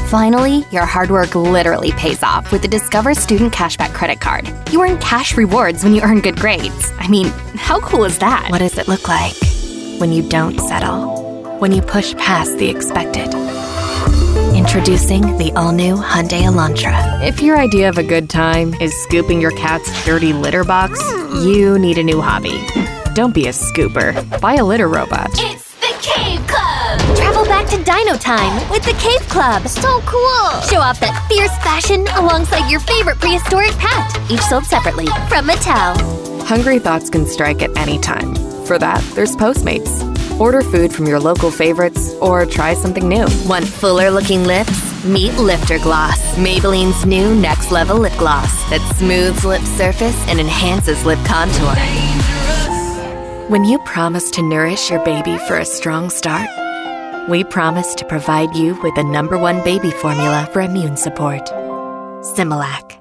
Finally, your hard work literally pays off with the Discover Student Cashback Credit Card. You earn cash rewards when you earn good grades. I mean, how cool is that? What does it look like when you don't settle? When you push past the expected? Introducing the all-new Hyundai Elantra. If your idea of a good time is scooping your cat's dirty litter box, you need a new hobby. Don't be a scooper. Buy a litter robot. It's the Cave Club! Travel back to Dino Time with the Cave Club. So cool! Show off that fierce fashion alongside your favorite prehistoric pet, each sold separately from Mattel. Hungry thoughts can strike at any time. For that, there's Postmates. Order food from your local favorites or try something new. Want fuller-looking lips? Meet Lifter Gloss, Maybelline's new next-level lip gloss that smooths lip surface and enhances lip contour. When you promise to nourish your baby for a strong start, we promise to provide you with the #1 baby formula for immune support. Similac.